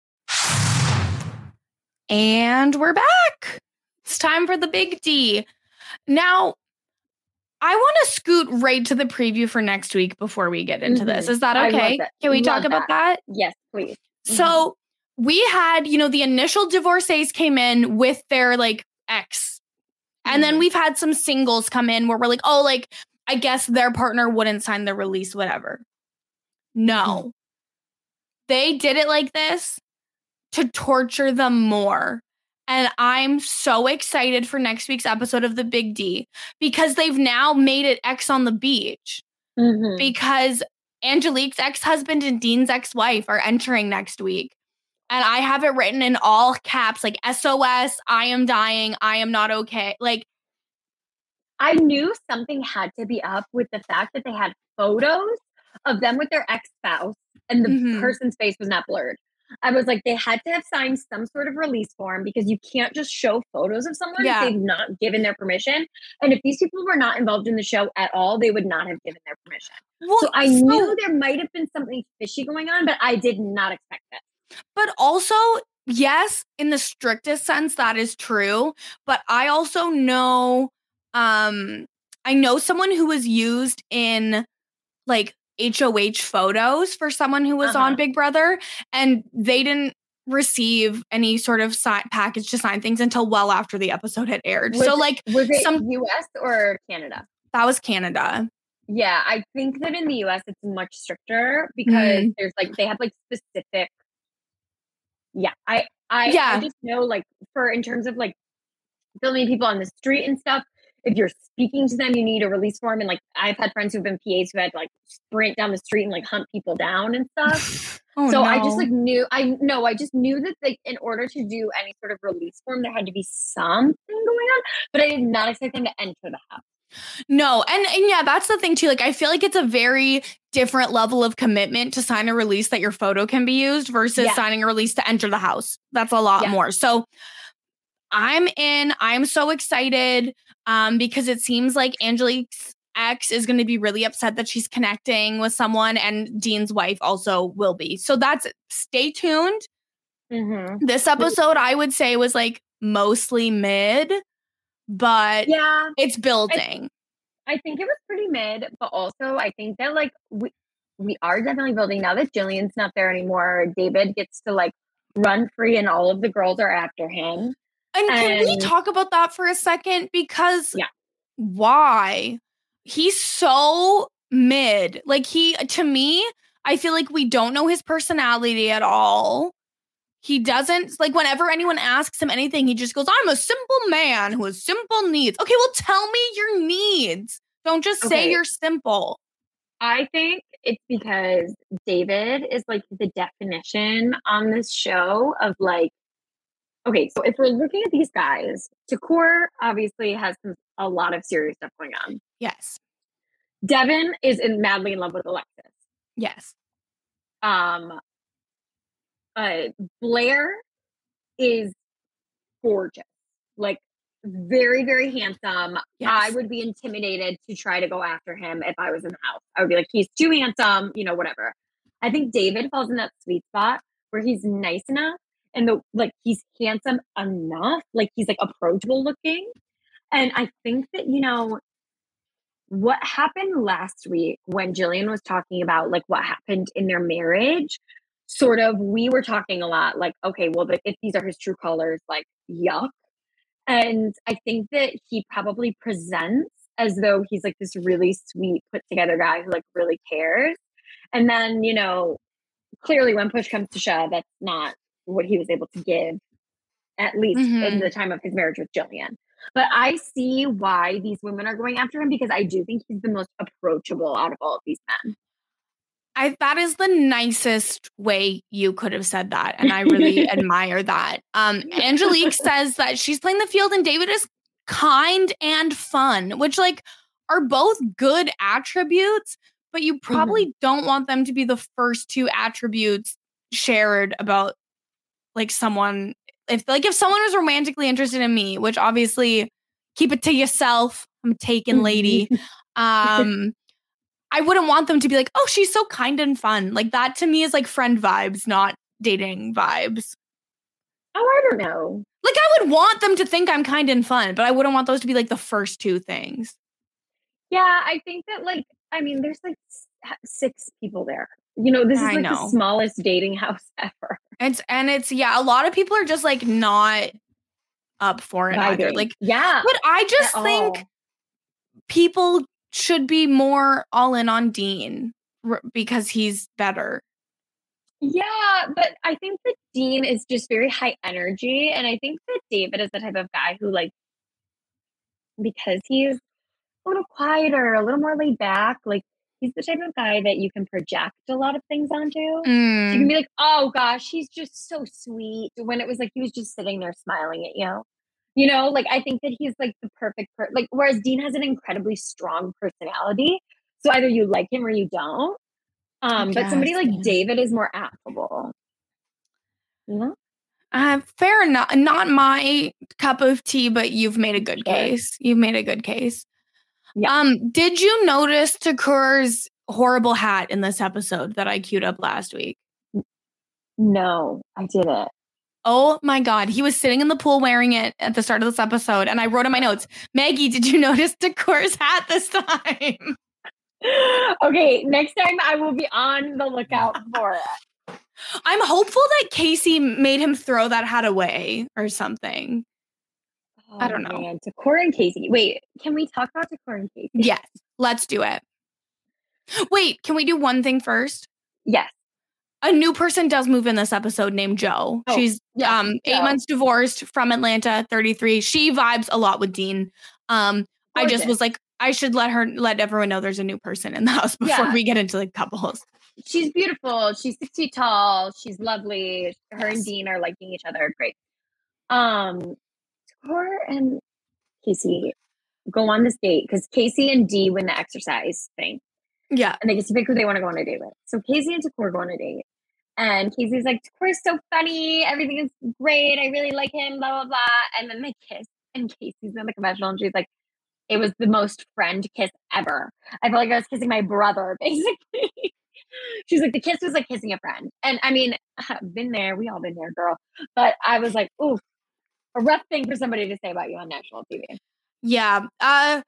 And we're back. It's time for the Big D. Now, I want to scoot right to the preview for next week before we get into mm-hmm. this. Is that okay? That. Can we love talk that. about that? Yes, please. Mm-hmm. So we had, you know, the initial divorcees came in with their like ex. Mm-hmm. And then we've had some singles come in where we're like, oh, like, I guess their partner wouldn't sign the release, whatever. No. Mm-hmm. They did it like this to torture them more. And I'm so excited for next week's episode of The Big D because they've now made it X on the beach. Mm-hmm. Because Angelique's ex-husband and Dean's ex-wife are entering next week. And I have it written in all caps, like S O S, I am dying, I am not okay. Like, I knew something had to be up with the fact that they had photos of them with their ex-spouse and the Mhm. person's face was not blurred. I was like, they had to have signed some sort of release form because you can't just show photos of someone Yeah. if they've not given their permission. And if these people were not involved in the show at all, they would not have given their permission. Well, so I so- knew there might have been something fishy going on, but I did not expect it. But also, yes, in the strictest sense, that is true. But I also know, um, I know someone who was used in like H O H photos for someone who was Uh-huh. on Big Brother, and they didn't receive any sort of si- package to sign things until well after the episode had aired. Was so, it- like, was it some U S or Canada? that was Canada. Yeah, I think that in the U S it's much stricter because Mm. there's like they have like specific. Yeah, I I, Yeah. I just know like for in terms of like filming people on the street and stuff. If you're speaking to them, you need a release form. And like I've had friends who've been P As who had to like sprint down the street and like hunt people down and stuff. Oh, so I no. just like knew I no, I just knew that like in order to do any sort of release form, there had to be something going on. But I did not expect them to enter the house. No, and, and yeah, that's the thing too. Like, I feel like it's a very different level of commitment to sign a release that your photo can be used versus Yeah. signing a release to enter the house. That's a lot Yeah. more. So I'm in. I'm so excited um, because it seems like Angelique's ex is going to be really upset that she's connecting with someone, and Dean's wife also will be. So that's stay tuned. Mm-hmm. This episode, I would say, was like mostly mid, but Yeah, it's building. I think it was pretty mid, but also I think that like we we are definitely building now that Jillian's not there anymore. David gets to like run free, and all of the girls are after him. And can we And- talk about that for a second? Because Yeah. why? He's so mid. Like he, to me, I feel like we don't know his personality at all. He doesn't, like whenever anyone asks him anything, he just goes, I'm a simple man who has simple needs. Okay, well tell me your needs. Don't just say Okay. you're simple. I think it's because David is like the definition on this show of like, okay, so if we're looking at these guys, Takor obviously has some, a lot of serious stuff going on. Yes. Devin is in madly in love with Alexis. Yes. Um, uh, Blair is gorgeous, like very, very handsome. Yes. I would be intimidated to try to go after him if I was in the house. I would be like, he's too handsome, you know, whatever. I think David falls in that sweet spot where he's nice enough and the like he's handsome enough, like he's like approachable looking. And I think that, you know, what happened last week when Jillian was talking about like what happened in their marriage, sort of, we were talking a lot like, okay, well, but if these are his true colors, like, yuck. And I think that he probably presents as though he's like this really sweet, put together guy who like really cares. And then, you know, clearly when push comes to shove, that's not what he was able to give, at least Mhm. in the time of his marriage with Jillian. But I see why these women are going after him because I do think he's the most approachable out of all of these men. I that is the nicest way you could have said that, and I really admire that. Um, Angelique says that she's playing the field, and David is kind and fun, which like are both good attributes, but you probably don't want them to be the first two attributes shared about like someone. If like if someone was romantically interested in me, which obviously keep it to yourself. I'm a taken lady. Um. I wouldn't want them to be like, oh, she's so kind and fun. Like that to me is like friend vibes, not dating vibes. Oh, I don't know. Like I would want them to think I'm kind and fun, but I wouldn't want those to be like the first two things. Yeah, I think that like, I mean, there's like s- six people there. You know, this is I like know. the smallest dating house ever. It's and it's yeah, a lot of people are just like not up for it either. Vibing. Like, yeah. but I just at think all. people should be more all in on Dean r- because he's better. Yeah, but I think that Dean is just very high energy. And I think that David is the type of guy who, like, because he's a little quieter, a little more laid back, like, he's the type of guy that you can project a lot of things onto. Mm. So you can be like, oh gosh, he's just so sweet. When it was like he was just sitting there smiling at you. You know, like I think that he's like the perfect per- like whereas Dean has an incredibly strong personality. So either you like him or you don't. Um, but somebody like yeah. David is more affable. You know? Uh, fair enough. Not my cup of tea, but you've made a good sure. case. You've made a good case. Yeah. Um, did you notice Takur's horrible hat in this episode that I queued up last week? No, I didn't. Oh my God. He was sitting in the pool wearing it at the start of this episode. And I wrote in my notes, Maggie, did you notice Takur's hat this time? Okay, next time I will be on the lookout for it. I'm hopeful that Casey made him throw that hat away or something. Oh, I don't know. Man. Takur and Casey. Wait, can we talk about Takur and Casey? Yes, let's do it. Wait, can we do one thing first? Yes. A new person does move in this episode named Jo. Oh, She's yes, um, eight Jo. months divorced from Atlanta, thirty-three. She vibes a lot with Dean. Um, I just was like, I should let her, let everyone know there's a new person in the house before yeah. we get into the couples. She's beautiful. She's six feet tall. She's lovely. Her and Dean are liking each other. Great. Um, Takur and Casey go on this date because Casey and Dee win the exercise thing. Yeah. And they get to pick who they want to go on a date with. So Casey and Takur go on a date. And Casey's like, Takur is so funny. Everything is great. I really like him, blah, blah, blah. And then they kiss. And Casey's in the confessional and she's like, it was the most friend kiss ever. I felt like I was kissing my brother, basically. She's like, the kiss was like kissing a friend. And I mean, I've been there. We all been there, girl. But I was like, ooh, a rough thing for somebody to say about you on national T V. Yeah. Uh,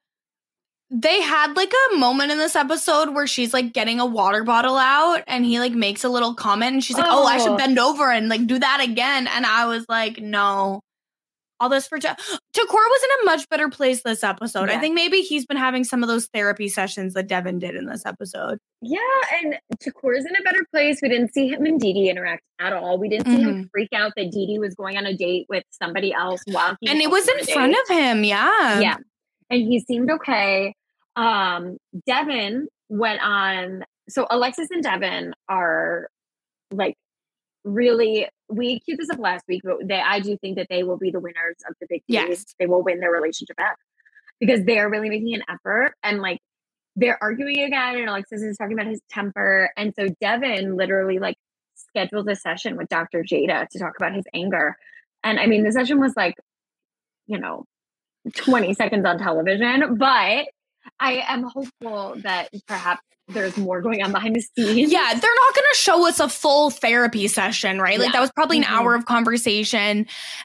they had like a moment in this episode where she's like getting a water bottle out and he like makes a little comment and she's like, oh, oh I should bend over and like do that again. And I was like, no. All this for Ta- Takur was in a much better place this episode. Yeah. I think maybe he's been having some of those therapy sessions that Devin did in this episode. Yeah, and Takur's in a better place. We didn't see him and Dee Dee interact at all. We didn't see mm-hmm. him freak out that Dee Dee was going on a date with somebody else while he and it was in front of him. Yeah, yeah, and he seemed okay. Um, Devin went on. So Alexis and Devin are like really. We queued this up last week, but they, I do think that they will be the winners of the big game. Yes. They will win their relationship back because they are really making an effort and like they're arguing again. And Alexis is talking about his temper. And so Devin literally like scheduled a session with Doctor Jada to talk about his anger. And I mean, the session was like, you know, twenty seconds on television, but I am hopeful that perhaps there's more going on behind the scenes. Yeah, they're not going to show us a full therapy session, right? Like yeah. that was probably an mm-hmm. hour of conversation.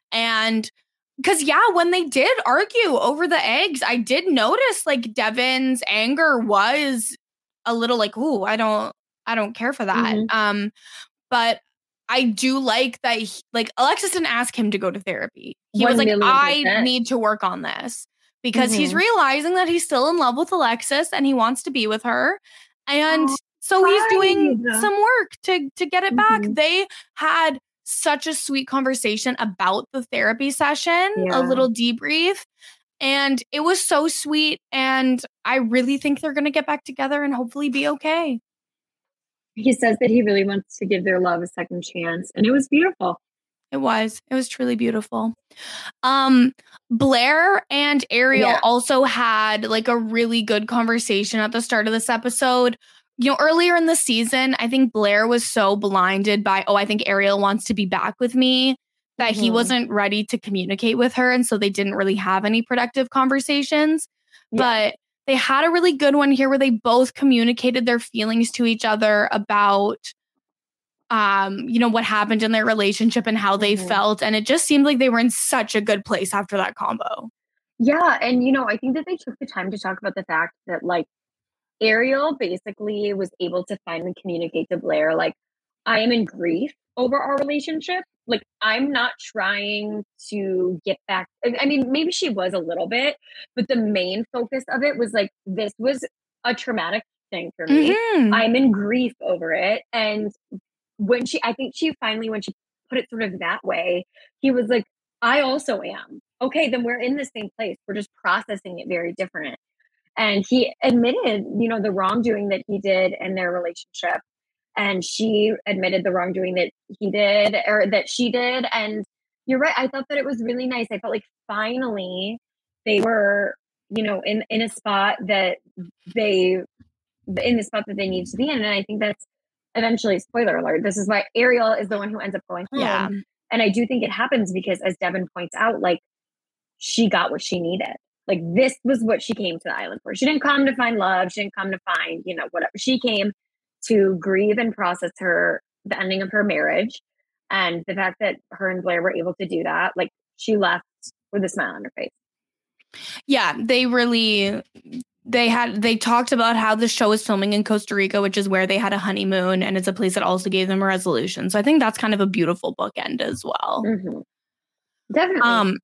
And because, yeah, when they did argue over the eggs, I did notice like Devin's anger was a little like, ooh, I don't, I don't care for that. Mm-hmm. Um, but I do like that, he, like Alexis didn't ask him to go to therapy. He was like, I need to work on this because mm-hmm. he's realizing that he's still in love with Alexis and he wants to be with her. And oh, so he's doing some work to, to get it back. Mm-hmm. They had such a sweet conversation about the therapy session, yeah. a little debrief. And it was so sweet. And I really think they're going to get back together and hopefully be okay. He says that he really wants to give their love a second chance. And it was beautiful. It was. It was truly beautiful. Um, Blair and Ariel yeah. also had like a really good conversation at the start of this episode. You know, earlier in the season, I think Blair was so blinded by, oh, I think Ariel wants to be back with me, that mm-hmm. he wasn't ready to communicate with her. And so they didn't really have any productive conversations. Yeah. But they had a really good one here where they both communicated their feelings to each other about um, you know, what happened in their relationship and how they mm-hmm. felt. And it just seemed like they were in such a good place after that combo. Yeah. And, you know, I think that they took the time to talk about the fact that, like, Ariel basically was able to finally communicate to Blair, like, I am in grief over our relationship. Like, I'm not trying to get back. I mean, maybe she was a little bit, but the main focus of it was like, this was a traumatic thing for me. Mm-hmm. I'm in grief over it. And when she, I think she finally, when she put it sort of that way, he was like, I also am. Okay, then we're in the same place. We're just processing it very different. And he admitted, you know, the wrongdoing that he did in their relationship. And she admitted the wrongdoing that he did or that she did. And you're right. I thought that it was really nice. I felt like finally they were, you know, in, in a spot that they, in the spot that they need to be in. And I think that's eventually, spoiler alert, this is why Ariel is the one who ends up going home. Yeah. And I do think it happens because, as Devin points out, like, she got what she needed. Like, this was what she came to the island for. She didn't come to find love. She didn't come to find, you know, whatever. She came to grieve and process her, the ending of her marriage. And the fact that her and Blair were able to do that, like, she left with a smile on her face. Yeah, they really, they had, they talked about how the show is filming in Costa Rica, which is where they had a honeymoon. And it's a place that also gave them a resolution. So I think that's kind of a beautiful bookend as well. Mm-hmm. Definitely. Um,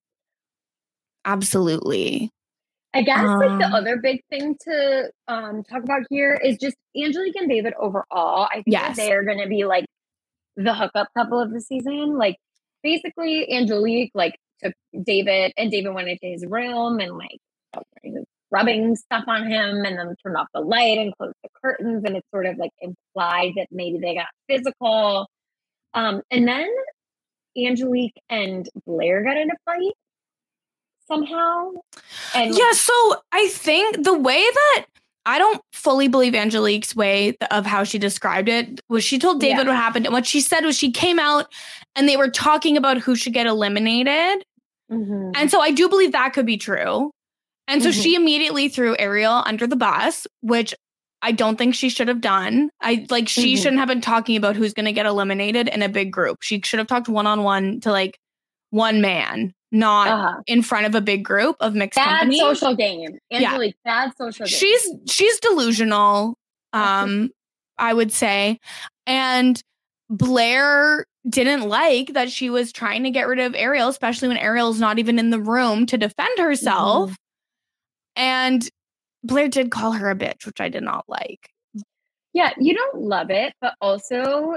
absolutely. I guess um, like the other big thing to um, talk about here is just Angelique and David overall. I think yes. that they are going to be like the hookup couple of the season. Like, basically Angelique like took David and David went into his room and like rubbing stuff on him and then turned off the light and closed the curtains. And it's sort of like implied that maybe they got physical. Um, and then Angelique and Blair got in a fight somehow. And yeah, so I think the way that I don't fully believe Angelique's way of how she described it was she told David yeah. what happened. And what she said was she came out and they were talking about who should get eliminated. Mm-hmm. And so I do believe that could be true. And so mm-hmm. she immediately threw Ariel under the bus, which I don't think she should have done. I like she mm-hmm. shouldn't have been talking about who's going to get eliminated in a big group. She should have talked one-on-one to like one man, not uh-huh. in front of a big group of mixed bad company. social game. Angelique, yeah. bad social game. She's she's delusional, um, I would say. And Blair didn't like that she was trying to get rid of Ariel, especially when Ariel's not even in the room to defend herself. Mm-hmm. And Blair did call her a bitch, which I did not like. Yeah, you don't love it, but also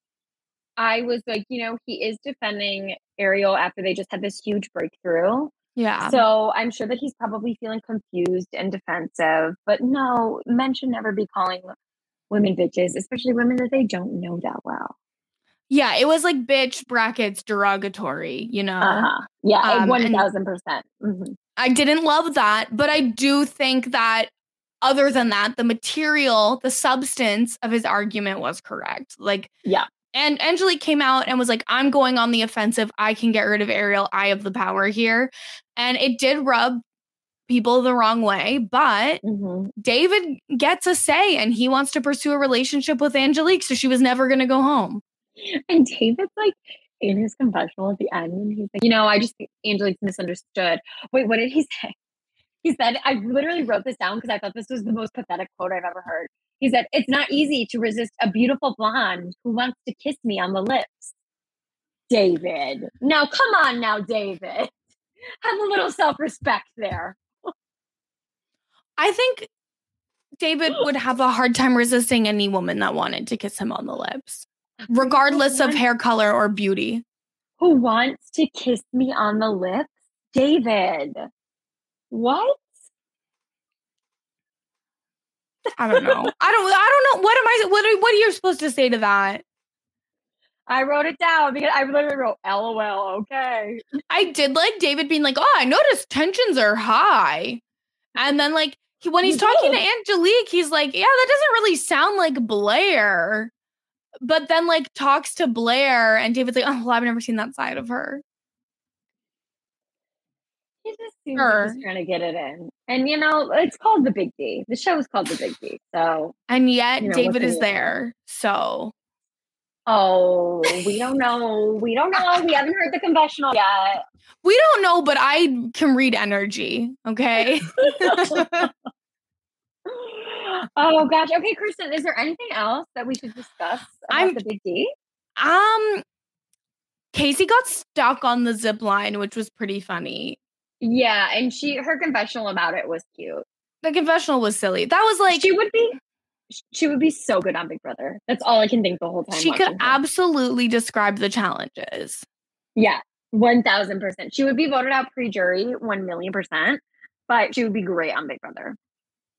I was like, you know, he is defending Ariel after they just had this huge breakthrough. Yeah. So I'm sure that he's probably feeling confused and defensive. But no, men should never be calling women bitches, especially women that they don't know that well. Yeah, it was like bitch brackets derogatory, you know? Uh-huh. Yeah, um, one thousand percent. Mm-hmm. I didn't love that, but I do think that other than that, the material, the substance of his argument was correct. Like, yeah. And Angelique came out and was like, I'm going on the offensive. I can get rid of Ariel. I have the power here. And it did rub people the wrong way. But mm-hmm. David gets a say and he wants to pursue a relationship with Angelique. So she was never going to go home. And David's like in his confessional at the end. And he's like, you know, I just think Angelique's misunderstood. Wait, what did he say? He said, I literally wrote this down because I thought this was the most pathetic quote I've ever heard. He said, it's not easy to resist a beautiful blonde who wants to kiss me on the lips. David. Now, come on now, David. Have a little self-respect there. I think David would have a hard time resisting any woman that wanted to kiss him on the lips, regardless of hair color or beauty. Who wants to kiss me on the lips? David. What? I don't know. I don't. I don't know. What am I? What are, What are you supposed to say to that? I wrote it down because I literally wrote L O L. Okay. I did like David being like, "Oh, I noticed tensions are high," and then like he, when he's talking to Angelique, he's like, "Yeah, that doesn't really sound like Blair," but then like talks to Blair, and David's like, "Oh, well, I've never seen that side of her." He just seems sure. like he's trying to get it in. And, you know, it's called The Big D. The show is called The Big D. So, and yet you know, David is there. So, oh, we don't know. We don't know. We haven't heard the confessional yet. We don't know, but I can read energy. Okay. Oh, gosh. Okay, Kristen, is there anything else that we should discuss about I'm, The Big D? Um, Casey got stuck on the zip line, which was pretty funny. Yeah, and she her confessional about it was cute. The confessional was silly. That was like she would be she would be so good on Big Brother. That's all I can think the whole time. She could her. absolutely describe the challenges. Yeah, one thousand percent. She would be voted out pre-jury, one million percent, but she would be great on Big Brother.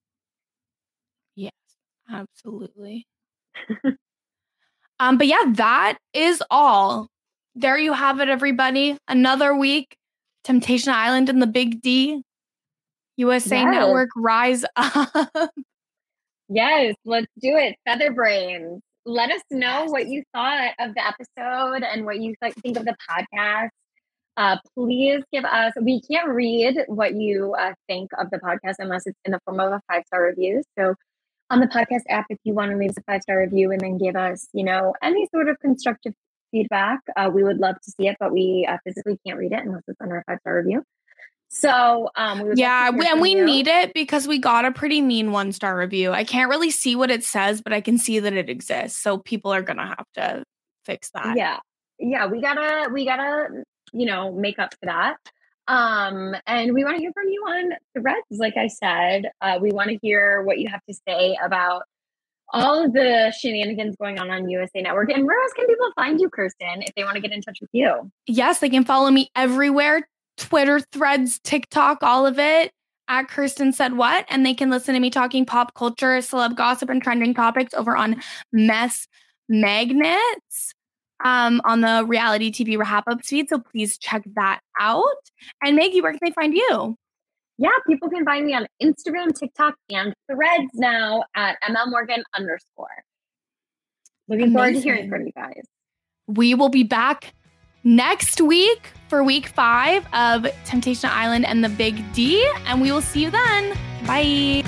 Absolutely. um, but yeah, that is all. There you have it, everybody. Another week. Temptation Island and the Big D. U S A Yes. Network, rise up. Yes, let's do it. Feather Brains. Let us know Yes. what you thought of the episode and what you th- think of the podcast. Uh, please give us, we can't read what you uh, think of the podcast unless it's in the form of a five-star review. So on the podcast app, if you want to leave us a five-star review and then give us, you know, any sort of constructive feedback, uh, we would love to see it, but we uh, physically can't read it unless it's under a five-star review. So um, we would Yeah, love to we, hear and from we you. need it because we got a pretty mean one-star review. I can't really see what it says, but I can see that it exists. So people are going to have to fix that. Yeah. Yeah, we gotta, we gotta, you know, make up for that. Um, and we want to hear from you on Threads. Like I said, uh, we want to hear what you have to say about all of the shenanigans going on on U S A Network. And where else can people find you, Kirsten, if they want to get in touch with you? Yes, they can follow me everywhere. Twitter, Threads, TikTok, all of it at Kirsten Said What. And they can listen to me talking pop culture, celeb gossip, and trending topics over on Mess Magnets um, on the reality T V Wrap Up feed. So please check that out. And Maggie, where can they find you? Yeah, people can find me on Instagram, TikTok, and Threads now at M L Morgan underscore. Looking forward to Amazing. hearing from you guys. We will be back next week for week five of Temptation Island and the Big D. And we will see you then. Bye.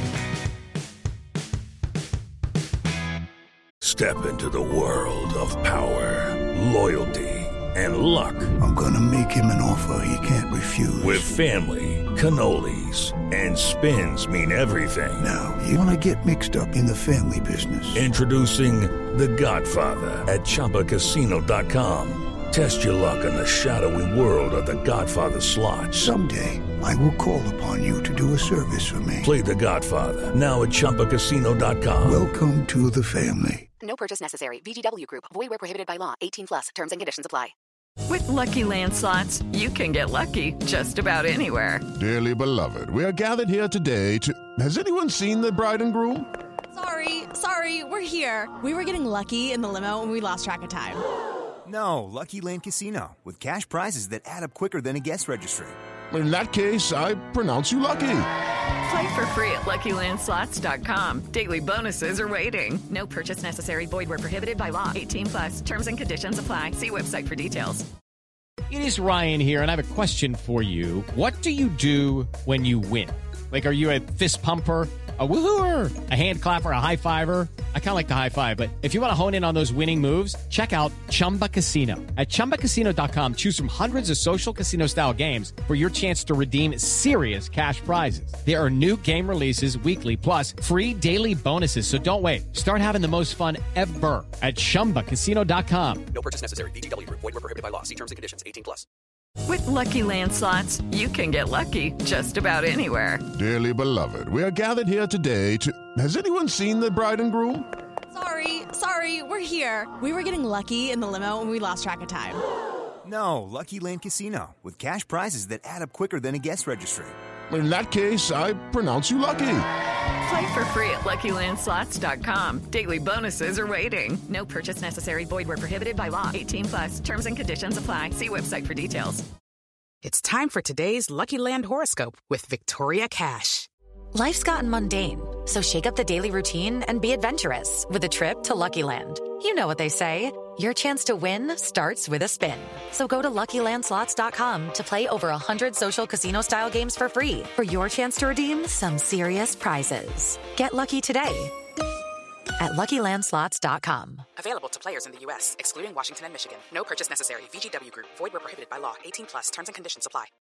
Step into the world of power, loyalty, and luck. I'm gonna make him an offer he can't refuse. With family, cannolis, and spins mean everything. Now, you wanna get mixed up in the family business. Introducing The Godfather at Chumba Casino dot com. Test your luck in the shadowy world of The Godfather slot. Someday, I will call upon you to do a service for me. Play The Godfather now at Chumba Casino dot com. Welcome to the family. No purchase necessary. V G W Group. Void where prohibited by law. eighteen plus. Terms and conditions apply. With Lucky Land Slots, you can get lucky just about anywhere. Dearly beloved, we are gathered here today to... Has anyone seen the bride and groom? Sorry, sorry, we're here. We were getting lucky in the limo and we lost track of time. No, Lucky Land Casino, with cash prizes that add up quicker than a guest registry. In that case, I pronounce you lucky. Play for free at Lucky Land Slots dot com. Daily bonuses are waiting. No purchase necessary. Void where prohibited by law. eighteen plus. Terms and conditions apply. See website for details. It is Ryan here, and I have a question for you. What do you do when you win? Like, are you a fist pumper, a woo-hooer, a hand clapper, a high-fiver? I kind of like the high-five, but if you want to hone in on those winning moves, check out Chumba Casino. At Chumba Casino dot com, choose from hundreds of social casino-style games for your chance to redeem serious cash prizes. There are new game releases weekly, plus free daily bonuses, so don't wait. Start having the most fun ever at Chumba Casino dot com. No purchase necessary. V G W Group. Void where prohibited by law. See terms and conditions. eighteen plus. With Lucky Land Slots, you can get lucky just about anywhere. Dearly beloved, we are gathered here today to... Has anyone seen the bride and groom? Sorry, sorry, we're here. We were getting lucky in the limo and we lost track of time. No, Lucky Land Casino, with cash prizes that add up quicker than a guest registry. In that case, I pronounce you lucky. Play for free at Lucky Land Slots dot com. Daily bonuses are waiting. No purchase necessary. Void where prohibited by law. eighteen plus. Terms and conditions apply. See website for details. It's time for today's Lucky Land horoscope with Victoria Cash. Life's gotten mundane, so shake up the daily routine and be adventurous with a trip to Lucky Land. You know what they say. Your chance to win starts with a spin. So go to Lucky Land Slots dot com to play over one hundred social casino-style games for free for your chance to redeem some serious prizes. Get lucky today at Lucky Land Slots dot com. Available to players in the U S, excluding Washington and Michigan. No purchase necessary. V G W Group. Void where prohibited by law. eighteen plus. Terms and conditions apply.